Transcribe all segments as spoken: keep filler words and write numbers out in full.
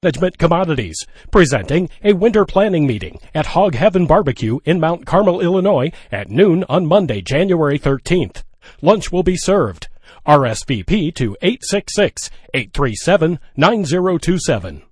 Management Commodities, presenting a winter planning meeting at Hog Heaven Barbecue in Mount Carmel, Illinois at noon on Monday, January thirteenth. Lunch will be served. R S V P to eight six six, eight three seven, nine zero two seven.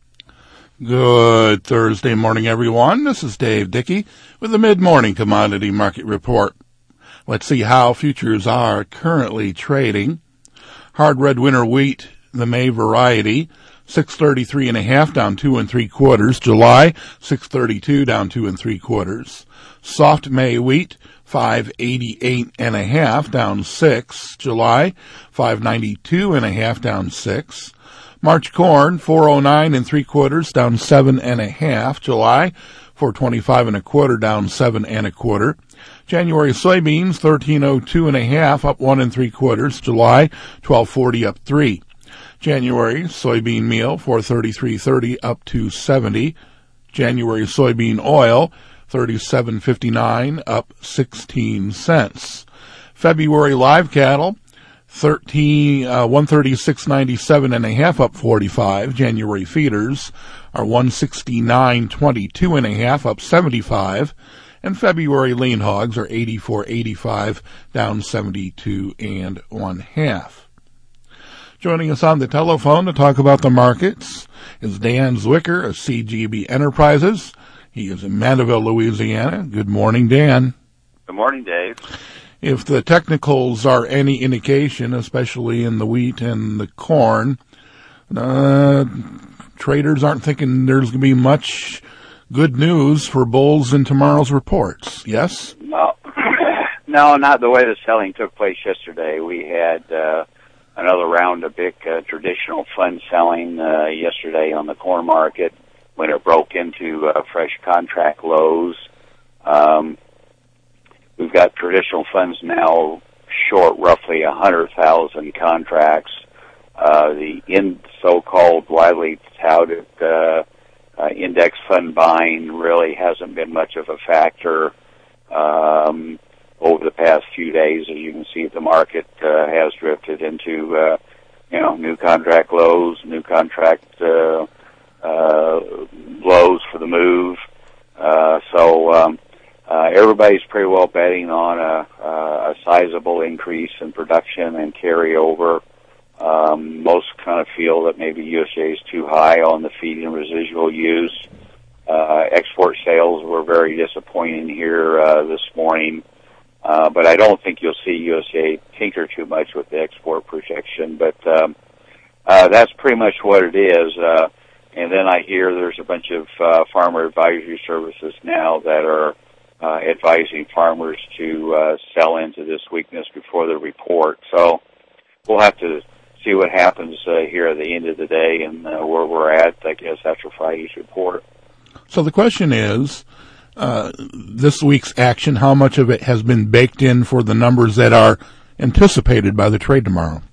Good Thursday morning, everyone. This is Dave Dickey with the Mid-Morning Commodity Market Report. Let's see how futures are currently trading. Hard red winter wheat, the May variety, six thirty-three and a half, down two and three quarters. July, six thirty-two, down two and three quarters. Soft May wheat, five eighty-eight and a half, down six. July, five ninety-two and a half, down six. March corn, four oh nine and three quarters, down seven and a half. July, four twenty-five and a quarter, down seven and a quarter. January soybeans, thirteen oh two and a half, up one and three quarters. July, twelve forty, up three. January soybean meal, four thirty-three thirty, up two seventy. January soybean oil, thirty-seven fifty-nine, up sixteen cents. February live cattle, thirteen uh, one thirty-six ninety-seven and a half, up forty-five. January feeders are one sixty-nine twenty-two and a half, up seventy-five. And February lean hogs are eighty-four eighty-five, down seventy-two and one half. Joining us on the telephone to talk about the markets is Dan Zwicker of C G B Enterprises. He is in Mandeville, Louisiana. Good morning, Dan. Good morning, Dave. If the technicals are any indication, especially in the wheat and the corn, uh, traders aren't thinking there's going to be much good news for bulls in tomorrow's reports. Yes? No, no, not the way the selling took place yesterday. We had uh, another round of big uh, traditional fund selling uh, yesterday on the corn market when it broke into uh, fresh contract lows. Um, we've got traditional funds now short roughly one hundred thousand contracts. Uh, the in so-called widely touted uh, uh, index fund buying really hasn't been much of a factor um, over the past few days. As you can see, the market uh, has drifted into, uh, you know, new contract lows, new contract uh, uh, lows for the move. Uh, so um, uh, everybody's pretty well betting on a, a sizable increase in production and carryover. Um, most kind of feel that maybe U S D A is too high on the feed and residual use. Uh, export sales were very disappointing here uh, this morning. Uh, but I don't think you'll see U S D A tinker too much with the export projection. But um, uh, that's pretty much what it is. Uh, and then I hear there's a bunch of uh, farmer advisory services now that are uh, advising farmers to uh, sell into this weakness before the report. So we'll have to see what happens uh, here at the end of the day and uh, where we're at, I guess, after Friday's report. So the question is, Uh, this week's action, how much of it has been baked in for the numbers that are anticipated by the trade tomorrow?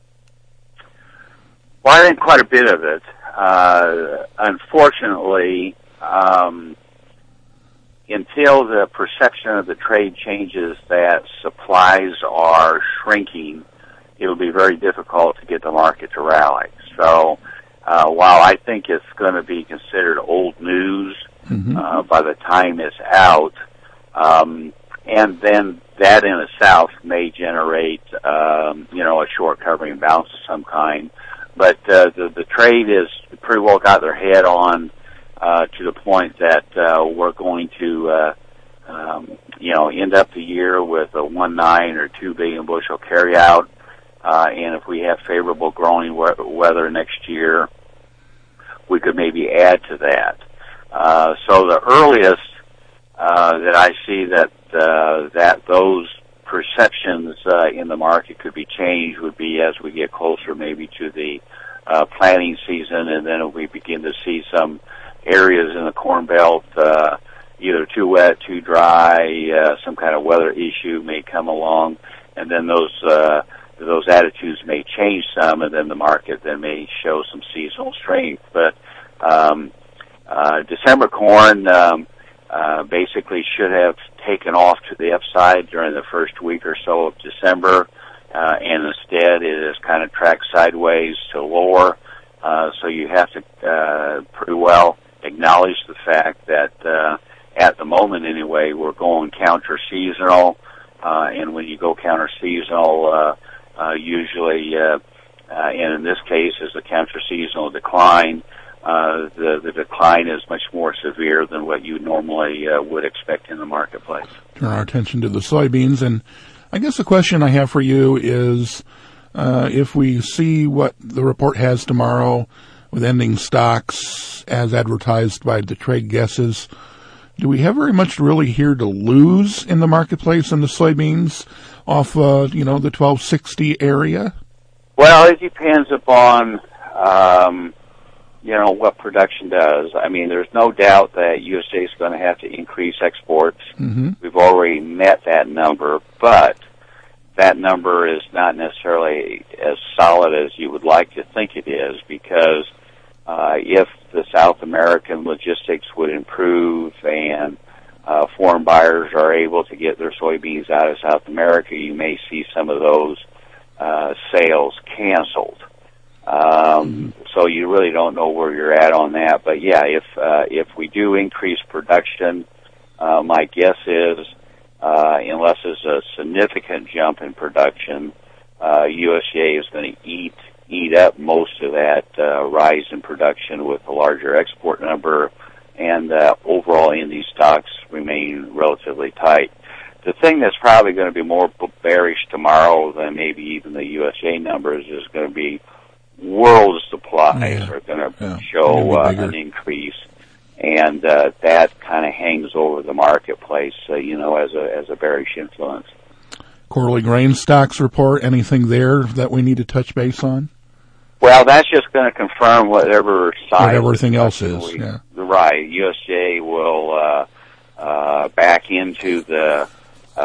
Well, I think quite a bit of it. Uh, unfortunately, um, until the perception of the trade changes that supplies are shrinking, it will be very difficult to get the market to rally. So uh, while I think it's going to be considered old news, Mm-hmm. Uh, by the time it's out, um, and then that in itself may generate, um, you know, a short covering bounce of some kind. But uh, the, the trade is pretty well got their head on uh, to the point that uh, we're going to, uh, um, you know, end up the year with a one nine or two billion bushel carryout. Uh, and if we have favorable growing we- weather next year, we could maybe add to that. Uh, so the earliest uh, that I see that uh, that those perceptions uh, in the market could be changed would be as we get closer maybe to the uh, planting season, and then if we begin to see some areas in the Corn Belt uh, either too wet, too dry, uh, some kind of weather issue may come along, and then those uh, those attitudes may change some, and then the market then may show some seasonal strength. But um, Uh, December corn um, uh, basically should have taken off to the upside during the first week or so of December, uh, and instead it has kind of tracked sideways to lower. Uh, so you have to uh, pretty well acknowledge the fact that uh, at the moment anyway, we're going counter-seasonal, uh, and when you go counter-seasonal, uh, uh, usually, uh, uh, and in this case is a counter-seasonal decline, uh, the, the decline is much more severe than what you normally uh, would expect in the marketplace. Turn our attention to the soybeans, and I guess the question I have for you is, uh, if we see what the report has tomorrow with ending stocks as advertised by the trade guesses, do we have very much really here to lose in the marketplace in the soybeans off, uh, you know, the twelve sixty area? Well, it depends upon, um, you know, what production does. I mean, there's no doubt that U S A is going to have to increase exports. Mm-hmm. We've already met that number, but that number is not necessarily as solid as you would like to think it is, because uh, if the South American logistics would improve and uh, foreign buyers are able to get their soybeans out of South America, you may see some of those uh, sales canceled. Um, so you really don't know where you're at on that. But yeah, if uh, if we do increase production, uh, my guess is, uh, unless there's a significant jump in production, uh, U S D A is going to eat eat up most of that uh, rise in production with a larger export number, and uh, overall Indy stocks remain relatively tight. The thing that's probably going to be more bearish tomorrow than maybe even the U S A numbers is going to be world supplies yeah. are going to yeah. show uh, bigger. an increase, and uh, that kind of hangs over the marketplace, uh, you know, as a as a bearish influence. Quarterly grain stocks report, anything there that we need to touch base on? Well, that's just going to confirm whatever size. What everything else is, we, yeah. Right. U S D A will uh, uh, back into the uh,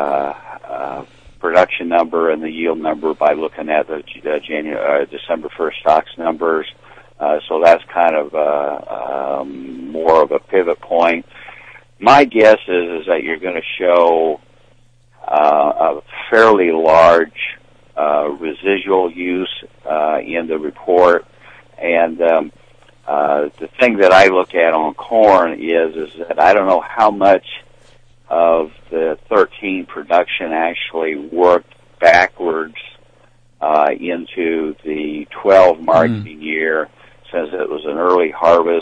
uh, production number and the yield number by looking at the uh, January, uh, December first stocks numbers. Uh, so that's kind of uh, um, more of a pivot point. My guess is, is that you're going to show uh, a fairly large uh, residual use uh, in the report. And um, uh, the thing that I look at on corn is, is that I don't know how much of the thirteen production actually worked backwards uh, into the twelve marketing mm. year, since it was an early harvest.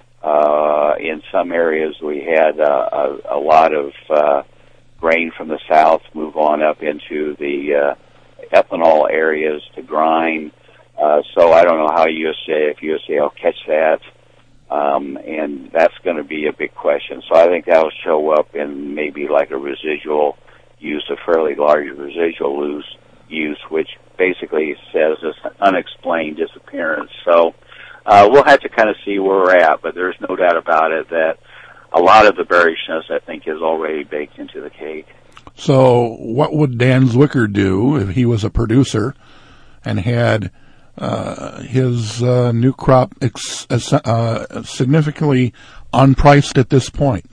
Uh, in some areas we had uh, a, a lot of uh, grain from the south move on up into the uh, ethanol areas to grind. Uh, so I don't know how U S D A, if U S D A will catch that. Um, and that's going to be a big question. So I think that will show up in maybe like a residual use, a fairly large residual use, use which basically says it's an unexplained disappearance. So uh, we'll have to kind of see where we're at, but there's no doubt about it that a lot of the bearishness, I think, is already baked into the cake. So what would Dan Zwicker do if he was a producer and had Uh, his uh, new crop ex- uh, significantly unpriced at this point?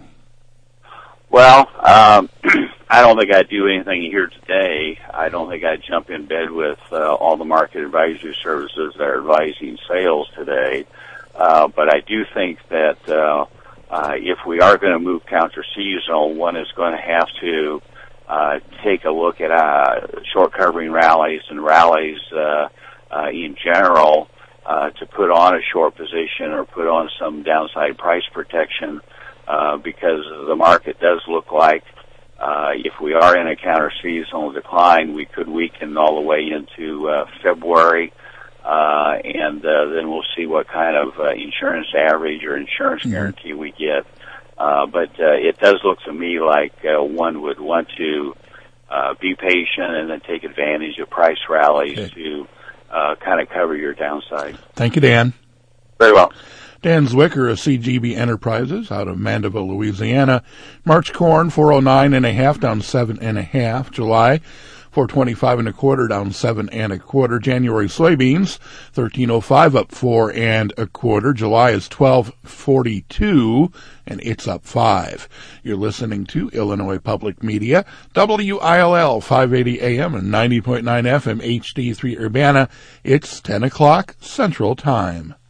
Well, um, I don't think I'd do anything here today. I don't think I'd jump in bed with uh, all the market advisory services that are advising sales today. Uh, but I do think that uh, uh, if we are going to move counter-seasonal, one is going to have to uh, take a look at uh, short covering rallies and rallies uh, Uh, in general, uh, to put on a short position or put on some downside price protection, uh, because the market does look like, uh, if we are in a counter-seasonal decline, we could weaken all the way into uh, February, uh, and uh, then we'll see what kind of uh, insurance average or insurance mm-hmm. guarantee we get. Uh, but uh, it does look to me like uh, one would want to uh, be patient and then take advantage of price rallies okay. to Uh, kind of cover your downside. Thank you, Dan. Very well. Dan Zwicker of C G B Enterprises out of Mandeville, Louisiana. March corn, four oh nine and a half, down seven and a half. July, four twenty-five and a quarter, down seven and a quarter. January soybeans, thirteen oh five, up four and a quarter. July is twelve forty-two, and it's up five. You're listening to Illinois Public Media, W I L L five eighty A M and ninety point nine F M, H D three Urbana. It's ten o'clock Central Time.